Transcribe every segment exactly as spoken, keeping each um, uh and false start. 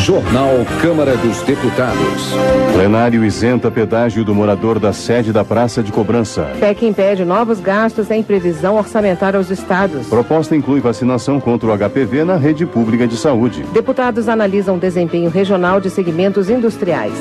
Jornal Câmara dos Deputados. Plenário isenta pedágio do morador da sede da Praça de Cobrança. P E C impede novos gastos em previsão orçamentária aos estados. Proposta inclui vacinação contra o H P V na rede pública de saúde. Deputados analisam desempenho regional de segmentos industriais.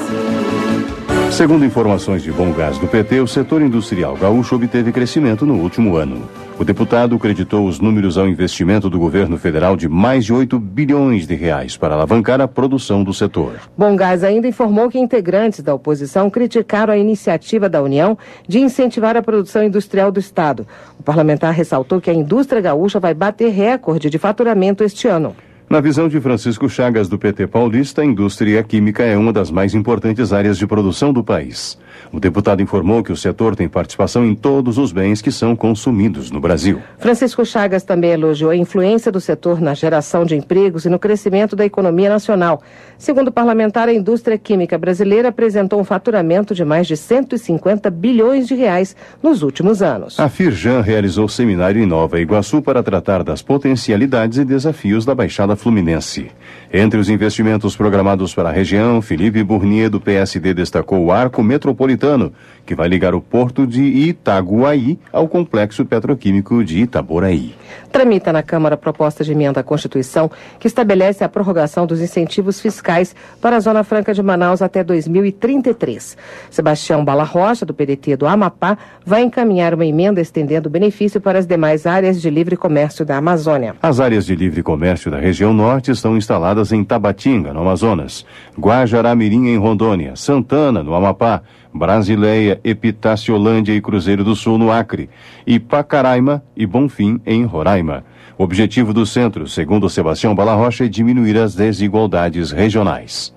Segundo informações de Bom Gás do P T, o setor industrial gaúcho obteve crescimento no último ano. O deputado creditou os números ao investimento do governo federal de mais de oito bilhões de reais para alavancar a produção do setor. Bom Gás ainda informou que integrantes da oposição criticaram a iniciativa da União de incentivar a produção industrial do estado. O parlamentar ressaltou que a indústria gaúcha vai bater recorde de faturamento este ano. Na visão de Francisco Chagas, do P T paulista, a indústria química é uma das mais importantes áreas de produção do país. O deputado informou que o setor tem participação em todos os bens que são consumidos no Brasil. Francisco Chagas também elogiou a influência do setor na geração de empregos e no crescimento da economia nacional. Segundo o parlamentar, a indústria química brasileira apresentou um faturamento de mais de cento e cinquenta bilhões de reais nos últimos anos. A Firjan realizou seminário em Nova Iguaçu para tratar das potencialidades e desafios da Baixada Fluminense. Entre os investimentos programados para a região, Felipe Burnier, do P S D, destacou o arco metropolitano, que vai ligar o porto de Itaguaí ao complexo petroquímico de Itaboraí. Tramita na Câmara a proposta de emenda à Constituição que estabelece a prorrogação dos incentivos fiscais para a Zona Franca de Manaus até dois mil e trinta e três. Sebastião Bala Rocha, do P D T do Amapá, vai encaminhar uma emenda estendendo o benefício para as demais áreas de livre comércio da Amazônia. As áreas de livre comércio da região norte estão instaladas em Tabatinga, no Amazonas, Guajará-Mirim, em Rondônia, Santana, no Amapá, Brasileia, Epitaciolândia e Cruzeiro do Sul, no Acre, e Pacaraima e Bonfim, em Roraima. O objetivo do centro, segundo Sebastião Bala Rocha, é diminuir as desigualdades regionais.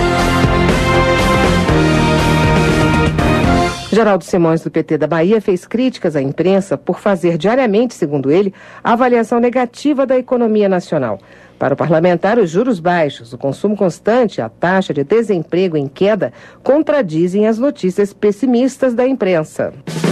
Geraldo Simões, do P T da Bahia, fez críticas à imprensa por fazer diariamente, segundo ele, a avaliação negativa da economia nacional. Para o parlamentar, os juros baixos, o consumo constante e a taxa de desemprego em queda contradizem as notícias pessimistas da imprensa.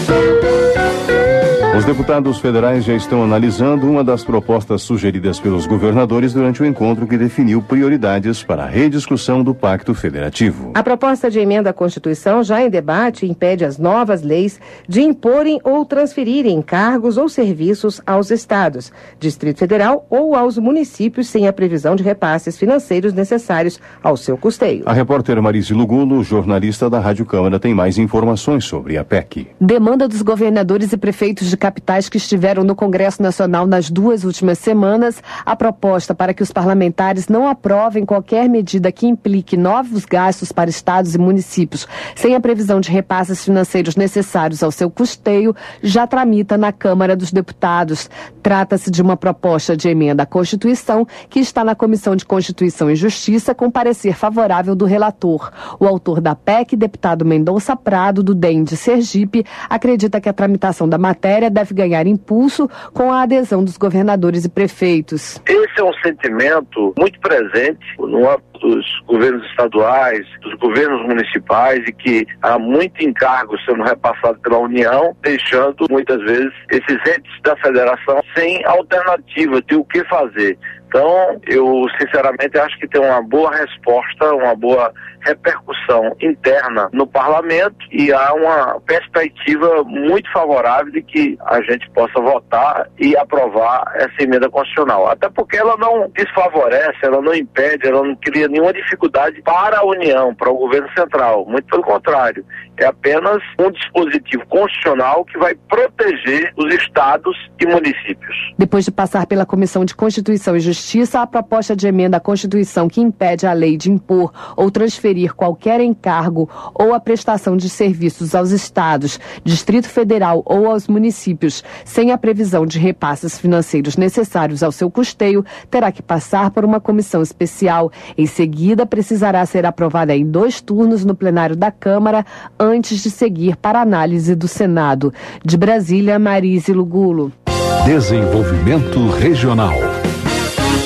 Os deputados federais já estão analisando uma das propostas sugeridas pelos governadores durante o encontro que definiu prioridades para a rediscussão do Pacto Federativo. A proposta de emenda à Constituição, já em debate, impede as novas leis de imporem ou transferirem encargos ou serviços aos estados, Distrito Federal ou aos municípios sem a previsão de repasses financeiros necessários ao seu custeio. A repórter Marise Lugulo, jornalista da Rádio Câmara, tem mais informações sobre a P E C. Demanda dos governadores e prefeitos de capitais que estiveram no Congresso Nacional nas duas últimas semanas, a proposta para que os parlamentares não aprovem qualquer medida que implique novos gastos para estados e municípios sem a previsão de repasses financeiros necessários ao seu custeio já tramita na Câmara dos Deputados. Trata-se de uma proposta de emenda à Constituição que está na Comissão de Constituição e Justiça com parecer favorável do relator. O autor da P E C, deputado Mendonça Prado, do D E M de Sergipe, acredita que a tramitação da matéria deve ganhar impulso com a adesão dos governadores e prefeitos. Esse é um sentimento muito presente no âmbito dos governos estaduais, dos governos municipais, e que há muito encargo sendo repassado pela União, deixando muitas vezes esses entes da federação sem alternativa de o que fazer. Então, eu sinceramente acho que tem uma boa resposta, uma boa repercussão interna no parlamento, e há uma perspectiva muito favorável de que a gente possa votar e aprovar essa emenda constitucional. Até porque ela não desfavorece, ela não impede, ela não cria nenhuma dificuldade para a União, para o governo central. Muito pelo contrário, é apenas um dispositivo constitucional que vai proteger os estados e municípios. Depois de passar pela Comissão de Constituição e Justiça, a proposta de emenda à Constituição que impede a lei de impor ou transferir qualquer encargo ou a prestação de serviços aos estados, Distrito Federal ou aos municípios, sem a previsão de repasses financeiros necessários ao seu custeio, terá que passar por uma comissão especial. Em seguida, precisará ser aprovada em dois turnos no plenário da Câmara, antes de seguir para análise do Senado. De Brasília, Marise Lugulo. Desenvolvimento Regional.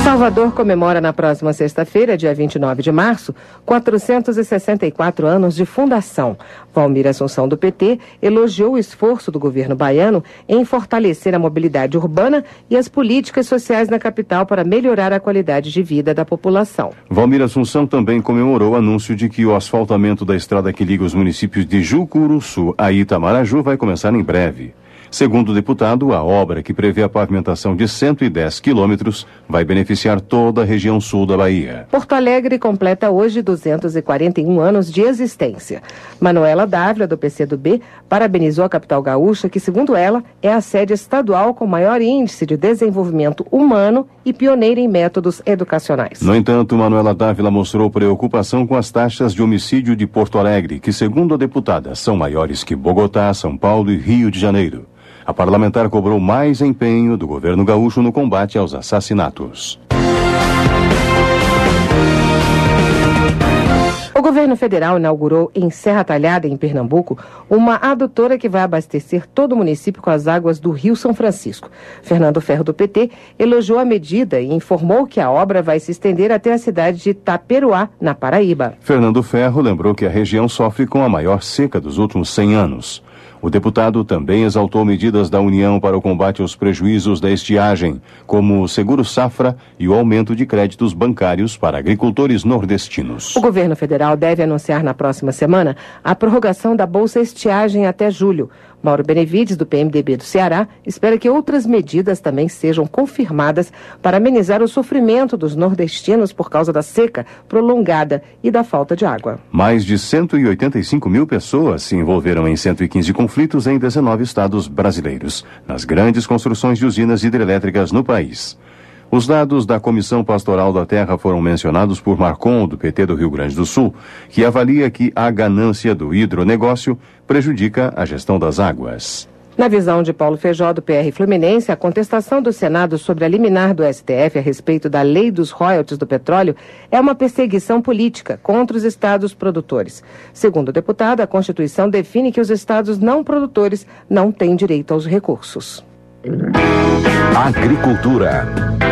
Salvador comemora na próxima sexta-feira, dia vinte e nove de março, quatrocentos e sessenta e quatro anos de fundação. Valmir Assunção, do P T, elogiou o esforço do governo baiano em fortalecer a mobilidade urbana e as políticas sociais na capital para melhorar a qualidade de vida da população. Valmir Assunção também comemorou o anúncio de que o asfaltamento da estrada que liga os municípios de Jucuruçu a Itamaraju vai começar em breve. Segundo o deputado, a obra, que prevê a pavimentação de cento e dez quilômetros, vai beneficiar toda a região sul da Bahia. Porto Alegre completa hoje duzentos e quarenta e um anos de existência. Manuela Dávila, do P C do B, parabenizou a capital gaúcha, que, segundo ela, é a sede estadual com maior índice de desenvolvimento humano e pioneira em métodos educacionais. No entanto, Manuela Dávila mostrou preocupação com as taxas de homicídio de Porto Alegre, que, segundo a deputada, são maiores que Bogotá, São Paulo e Rio de Janeiro. A parlamentar cobrou mais empenho do governo gaúcho no combate aos assassinatos. O governo federal inaugurou em Serra Talhada, em Pernambuco, uma adutora que vai abastecer todo o município com as águas do Rio São Francisco. Fernando Ferro, do P T, elogiou a medida e informou que a obra vai se estender até a cidade de Taperoá, na Paraíba. Fernando Ferro lembrou que a região sofre com a maior seca dos últimos cem anos. O deputado também exaltou medidas da União para o combate aos prejuízos da estiagem, como o Seguro Safra e o aumento de créditos bancários para agricultores nordestinos. O governo federal deve anunciar na próxima semana a prorrogação da Bolsa Estiagem até julho. Mauro Benevides, do P M D B do Ceará, espera que outras medidas também sejam confirmadas para amenizar o sofrimento dos nordestinos por causa da seca prolongada e da falta de água. Mais de cento e oitenta e cinco mil pessoas se envolveram em cento e quinze conflitos em dezenove estados brasileiros, nas grandes construções de usinas hidrelétricas no país. Os dados da Comissão Pastoral da Terra foram mencionados por Marcon, do P T do Rio Grande do Sul, que avalia que a ganância do hidronegócio prejudica a gestão das águas. Na visão de Paulo Feijó, do P R Fluminense, a contestação do Senado sobre a liminar do S T F a respeito da lei dos royalties do petróleo é uma perseguição política contra os estados produtores. Segundo o deputado, a Constituição define que os estados não produtores não têm direito aos recursos. Agricultura.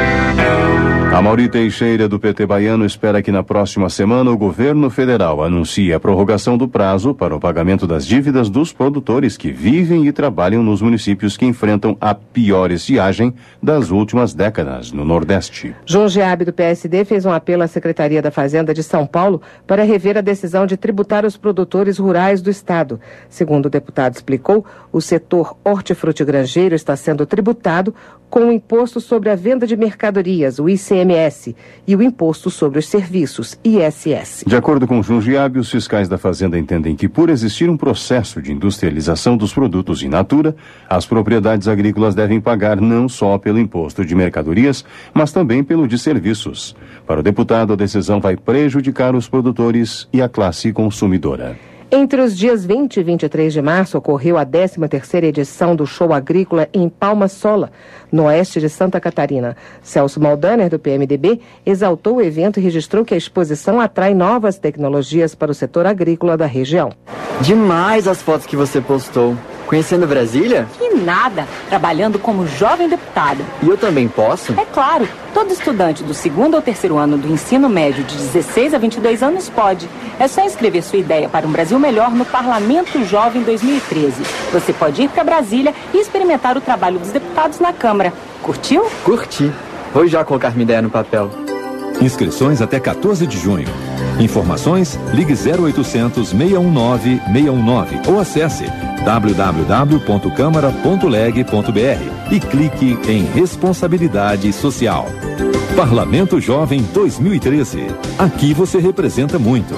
Amaury Teixeira, do P T baiano, espera que na próxima semana o governo federal anuncie a prorrogação do prazo para o pagamento das dívidas dos produtores que vivem e trabalham nos municípios que enfrentam a pior estiagem das últimas décadas no Nordeste. João Geabe, do P S D, fez um apelo à Secretaria da Fazenda de São Paulo para rever a decisão de tributar os produtores rurais do estado. Segundo o deputado explicou, o setor hortifrutigranjeiro está sendo tributado com o Imposto sobre a Venda de Mercadorias, o I C M S, e o Imposto sobre os Serviços, I S S. De acordo com João Geabe, os fiscais da Fazenda entendem que, por existir um processo de industrialização dos produtos in natura, as propriedades agrícolas devem pagar não só pelo Imposto de Mercadorias, mas também pelo de serviços. Para o deputado, a decisão vai prejudicar os produtores e a classe consumidora. Entre os dias vinte e vinte e três de março, ocorreu a décima terceira edição do Show Agrícola em Palma Sola, no oeste de Santa Catarina. Celso Maldaner, do P M D B, exaltou o evento e registrou que a exposição atrai novas tecnologias para o setor agrícola da região. Demais as fotos que você postou. Conhecendo Brasília? Que nada, trabalhando como jovem deputada. E eu também posso? É claro, todo estudante do segundo ou terceiro ano do ensino médio de dezesseis a vinte e dois anos pode. É só inscrever sua ideia para um Brasil melhor no Parlamento Jovem dois mil e treze. Você pode ir para Brasília e experimentar o trabalho dos deputados na Câmara. Curtiu? Curti. Vou já colocar minha ideia no papel. Inscrições até quatorze de junho. Informações, ligue zero oitocentos, seis um nove, seis um nove ou acesse w w w ponto câmara ponto leg ponto b r e clique em Responsabilidade Social. Parlamento Jovem dois mil e treze. Aqui você representa muito.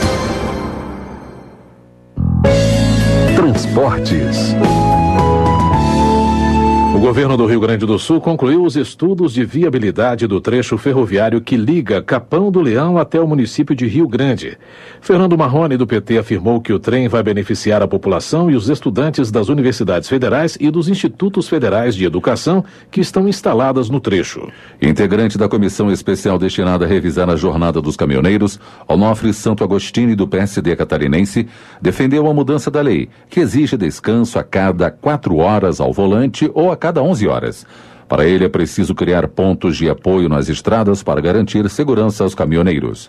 Transportes. O governo do Rio Grande do Sul concluiu os estudos de viabilidade do trecho ferroviário que liga Capão do Leão até o município de Rio Grande. Fernando Marrone, do P T, afirmou que o trem vai beneficiar a população e os estudantes das universidades federais e dos institutos federais de educação que estão instaladas no trecho. Integrante da comissão especial destinada a revisar a jornada dos caminhoneiros, Onofre Santo Agostini, do P S D catarinense, defendeu a mudança da lei, que exige descanso a cada quatro horas ao volante ou a cada onze horas. Para ele, é preciso criar pontos de apoio nas estradas para garantir segurança aos caminhoneiros.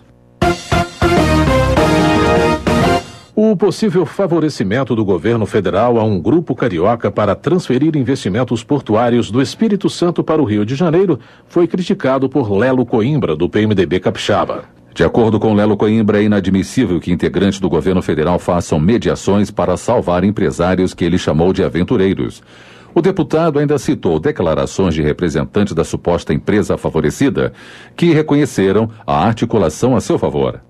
O possível favorecimento do governo federal a um grupo carioca para transferir investimentos portuários do Espírito Santo para o Rio de Janeiro foi criticado por Lelo Coimbra, do P M D B capixaba. De acordo com Lelo Coimbra, é inadmissível que integrantes do governo federal façam mediações para salvar empresários que ele chamou de aventureiros. O deputado ainda citou declarações de representantes da suposta empresa favorecida, que reconheceram a articulação a seu favor.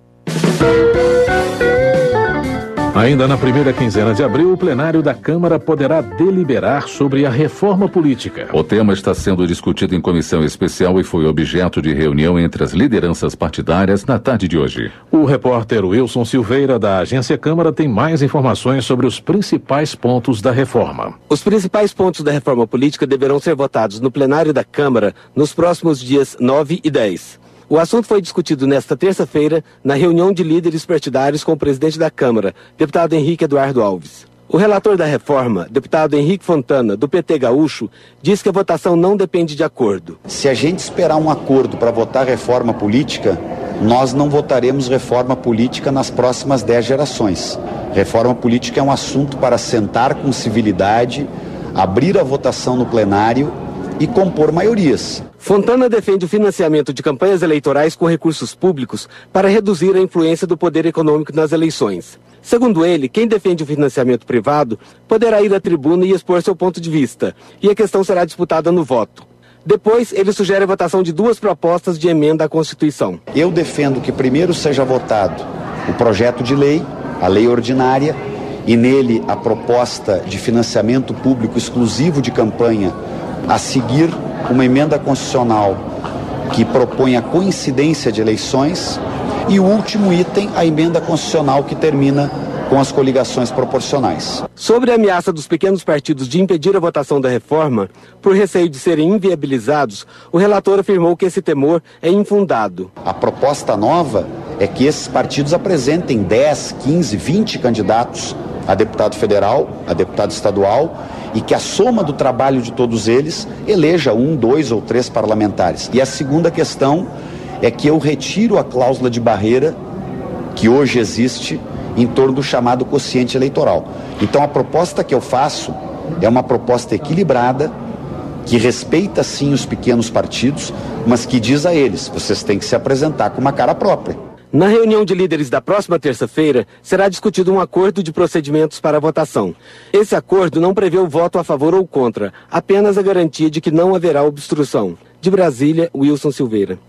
Ainda na primeira quinzena de abril, o plenário da Câmara poderá deliberar sobre a reforma política. O tema está sendo discutido em comissão especial e foi objeto de reunião entre as lideranças partidárias na tarde de hoje. O repórter Wilson Silveira, da Agência Câmara, tem mais informações sobre os principais pontos da reforma. Os principais pontos da reforma política deverão ser votados no plenário da Câmara nos próximos dias nove e dez. O assunto foi discutido nesta terça-feira na reunião de líderes partidários com o presidente da Câmara, deputado Henrique Eduardo Alves. O relator da reforma, deputado Henrique Fontana, do P T Gaúcho, diz que a votação não depende de acordo. Se a gente esperar um acordo para votar reforma política, nós não votaremos reforma política nas próximas dez gerações. Reforma política é um assunto para sentar com civilidade, abrir a votação no plenário e compor maiorias. Fontana defende o financiamento de campanhas eleitorais com recursos públicos para reduzir a influência do poder econômico nas eleições. Segundo ele, quem defende o financiamento privado poderá ir à tribuna e expor seu ponto de vista, e a questão será disputada no voto. Depois, ele sugere a votação de duas propostas de emenda à Constituição. Eu defendo que primeiro seja votado o projeto de lei, a lei ordinária, e nele a proposta de financiamento público exclusivo de campanha, a seguir uma emenda constitucional que propõe a coincidência de eleições e o último item, a emenda constitucional que termina com as coligações proporcionais. Sobre a ameaça dos pequenos partidos de impedir a votação da reforma, por receio de serem inviabilizados, o relator afirmou que esse temor é infundado. A proposta nova é que esses partidos apresentem dez, quinze, vinte candidatos a deputado federal, a deputado estadual, e que a soma do trabalho de todos eles eleja um, dois ou três parlamentares. E a segunda questão é que eu retiro a cláusula de barreira que hoje existe em torno do chamado quociente eleitoral. Então a proposta que eu faço é uma proposta equilibrada, que respeita sim os pequenos partidos, mas que diz a eles, vocês têm que se apresentar com uma cara própria. Na reunião de líderes da próxima terça-feira, será discutido um acordo de procedimentos para a votação. Esse acordo não prevê o voto a favor ou contra, apenas a garantia de que não haverá obstrução. De Brasília, Wilson Silveira.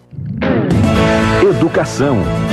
Educação.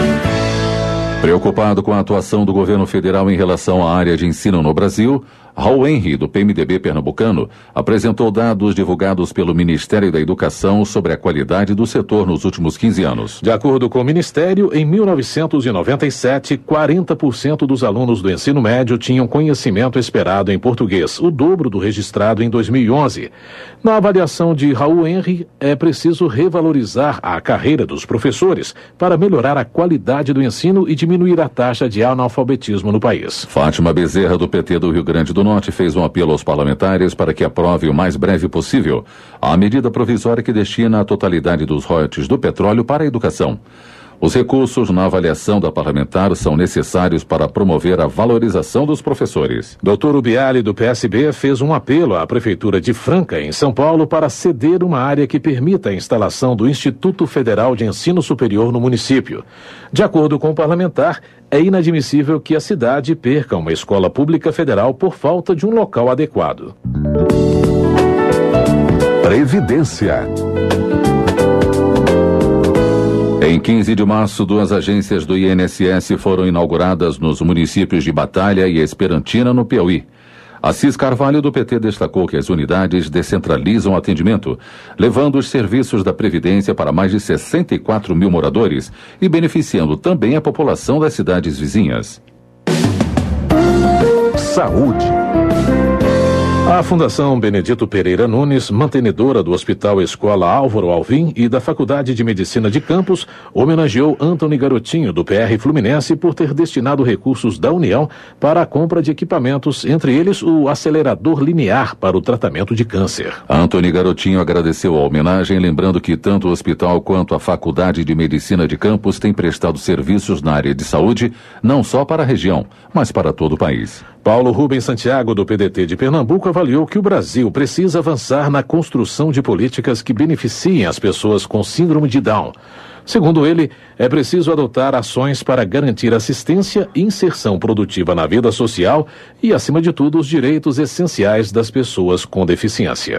Preocupado com a atuação do governo federal em relação à área de ensino no Brasil, Raul Henry, do P M D B pernambucano, apresentou dados divulgados pelo Ministério da Educação sobre a qualidade do setor nos últimos quinze anos. De acordo com o Ministério, em mil novecentos e noventa e sete, quarenta por cento dos alunos do ensino médio tinham conhecimento esperado em português, o dobro do registrado em dois mil e onze. Na avaliação de Raul Henry, é preciso revalorizar a carreira dos professores para melhorar a qualidade do ensino e diminuir a taxa de analfabetismo no país. Fátima Bezerra, do P T do Rio Grande do Norte, fez um apelo aos parlamentares para que aprove o mais breve possível a medida provisória que destina a totalidade dos royalties do petróleo para a educação. Os recursos na avaliação da parlamentar são necessários para promover a valorização dos professores. doutor Ubiali, do P S B, fez um apelo à Prefeitura de Franca, em São Paulo, para ceder uma área que permita a instalação do Instituto Federal de Ensino Superior no município. De acordo com o parlamentar, é inadmissível que a cidade perca uma escola pública federal por falta de um local adequado. Previdência. Em quinze de março, duas agências do I N S S foram inauguradas nos municípios de Batalha e Esperantina, no Piauí. Assis Carvalho, do P T, destacou que as unidades descentralizam o atendimento, levando os serviços da Previdência para mais de sessenta e quatro mil moradores e beneficiando também a população das cidades vizinhas. Saúde. A Fundação Benedito Pereira Nunes, mantenedora do Hospital Escola Álvaro Alvim e da Faculdade de Medicina de Campos, homenageou Antony Garotinho, do P R Fluminense, por ter destinado recursos da União para a compra de equipamentos, entre eles o acelerador linear para o tratamento de câncer. Antony Garotinho agradeceu a homenagem, lembrando que tanto o hospital quanto a Faculdade de Medicina de Campos têm prestado serviços na área de saúde, não só para a região, mas para todo o país. Paulo Rubens Santiago, do P D T de Pernambuco, avaliou que o Brasil precisa avançar na construção de políticas que beneficiem as pessoas com síndrome de Down. Segundo ele, é preciso adotar ações para garantir assistência e inserção produtiva na vida social e, acima de tudo, os direitos essenciais das pessoas com deficiência.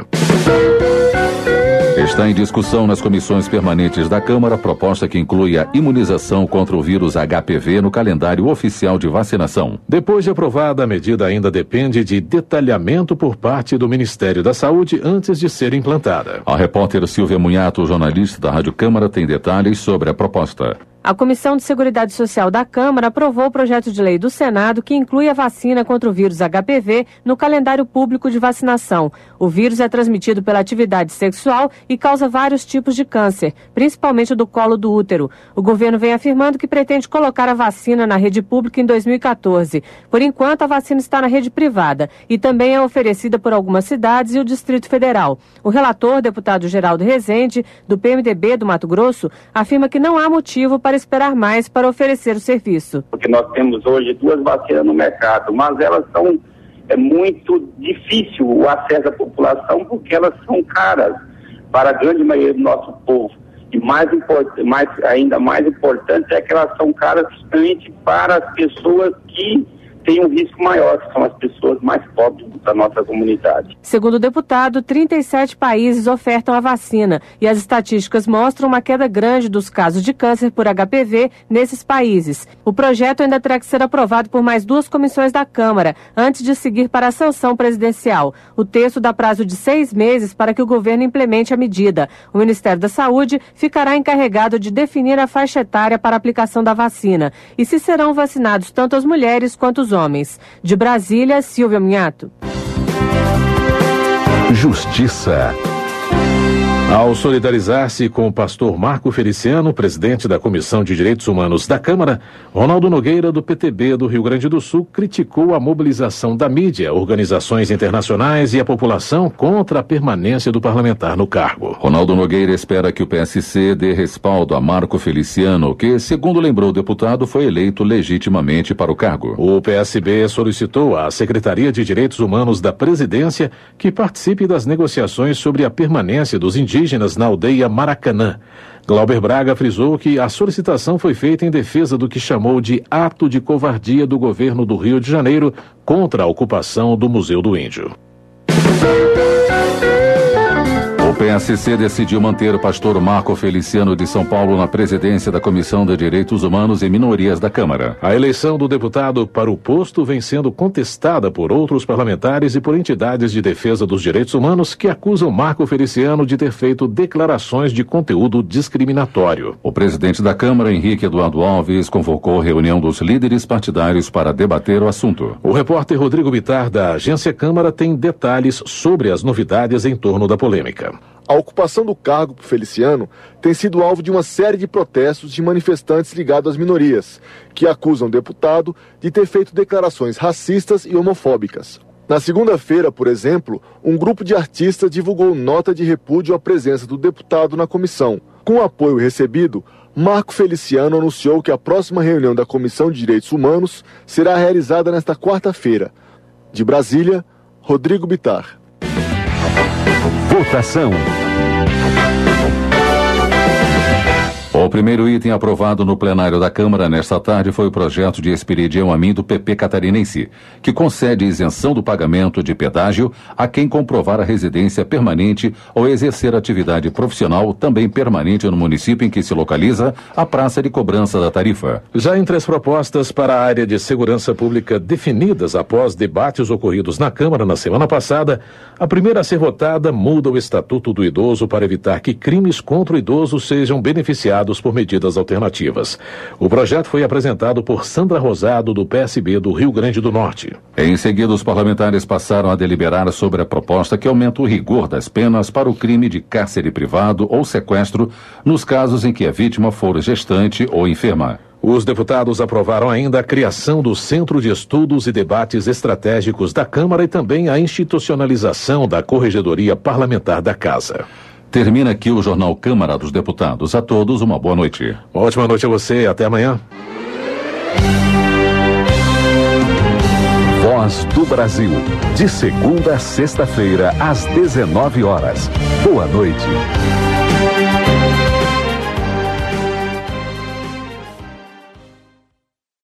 Está em discussão nas comissões permanentes da Câmara a proposta que inclui a imunização contra o vírus H P V no calendário oficial de vacinação. Depois de aprovada, a medida ainda depende de detalhamento por parte do Ministério da Saúde antes de ser implantada. A repórter Silvia Munhato, jornalista da Rádio Câmara, tem detalhes sobre a proposta. A Comissão de Seguridade Social da Câmara aprovou o projeto de lei do Senado que inclui a vacina contra o vírus H P V no calendário público de vacinação. O vírus é transmitido pela atividade sexual e causa vários tipos de câncer, principalmente do colo do útero. O governo vem afirmando que pretende colocar a vacina na rede pública em dois mil e quatorze. Por enquanto, a vacina está na rede privada e também é oferecida por algumas cidades e o Distrito Federal. O relator, deputado Geraldo Rezende, do P M D B do Mato Grosso, afirma que não há motivo para esperar mais para oferecer o serviço. Porque nós temos hoje duas vacinas no mercado, mas elas são é muito difícil o acesso à população porque elas são caras para a grande maioria do nosso povo. E mais, import, mais ainda mais importante é que elas são caras justamente para as pessoas que têm um risco maior, que são as pessoas mais pobres da nossa comunidade. Segundo o deputado, trinta e sete países ofertam a vacina e as estatísticas mostram uma queda grande dos casos de câncer por H P V nesses países. O projeto ainda terá que ser aprovado por mais duas comissões da Câmara antes de seguir para a sanção presidencial. O texto dá prazo de seis meses para que o governo implemente a medida. O Ministério da Saúde ficará encarregado de definir a faixa etária para a aplicação da vacina e se serão vacinados tanto as mulheres quanto os homens. De Brasília, Silvia Munhato. Justiça. Ao solidarizar-se com o pastor Marco Feliciano, presidente da Comissão de Direitos Humanos da Câmara, Ronaldo Nogueira, do P T B do Rio Grande do Sul, criticou a mobilização da mídia, organizações internacionais e a população contra a permanência do parlamentar no cargo. Ronaldo Nogueira espera que o P S C dê respaldo a Marco Feliciano, que, segundo lembrou o deputado, foi eleito legitimamente para o cargo. O P S B solicitou à Secretaria de Direitos Humanos da Presidência que participe das negociações sobre a permanência dos indígenas indígenas na aldeia Maracanã. Glauber Braga frisou que a solicitação foi feita em defesa do que chamou de ato de covardia do governo do Rio de Janeiro contra a ocupação do Museu do Índio. O P S C decidiu manter o pastor Marco Feliciano de São Paulo na presidência da Comissão de Direitos Humanos e Minorias da Câmara. A eleição do deputado para o posto vem sendo contestada por outros parlamentares e por entidades de defesa dos direitos humanos que acusam Marco Feliciano de ter feito declarações de conteúdo discriminatório. O presidente da Câmara, Henrique Eduardo Alves, convocou a reunião dos líderes partidários para debater o assunto. O repórter Rodrigo Bittar, da Agência Câmara, tem detalhes sobre as novidades em torno da polêmica. A ocupação do cargo por Feliciano tem sido alvo de uma série de protestos de manifestantes ligados às minorias, que acusam o deputado de ter feito declarações racistas e homofóbicas. Na segunda-feira, por exemplo, um grupo de artistas divulgou nota de repúdio à presença do deputado na comissão. Com o apoio recebido, Marco Feliciano anunciou que a próxima reunião da Comissão de Direitos Humanos será realizada nesta quarta-feira. De Brasília, Rodrigo Bittar. Votação. O primeiro item aprovado no plenário da Câmara nesta tarde foi o projeto de Esperidião Amin do P P catarinense, que concede isenção do pagamento de pedágio a quem comprovar a residência permanente ou exercer atividade profissional também permanente no município em que se localiza a praça de cobrança da tarifa. Já entre as propostas para a área de segurança pública definidas após debates ocorridos na Câmara na semana passada, a primeira a ser votada muda o Estatuto do Idoso para evitar que crimes contra o idoso sejam beneficiados substituídos por medidas alternativas. O projeto foi apresentado por Sandra Rosado, do P S B do Rio Grande do Norte. Em seguida, os parlamentares passaram a deliberar sobre a proposta que aumenta o rigor das penas para o crime de cárcere privado ou sequestro nos casos em que a vítima for gestante ou enferma. Os deputados aprovaram ainda a criação do Centro de Estudos e Debates Estratégicos da Câmara e também a institucionalização da Corregedoria Parlamentar da Casa. Termina aqui o Jornal Câmara dos Deputados. A todos, uma boa noite. Uma ótima noite a você e até amanhã. Voz do Brasil. De segunda a sexta-feira, às dezenove horas. Boa noite.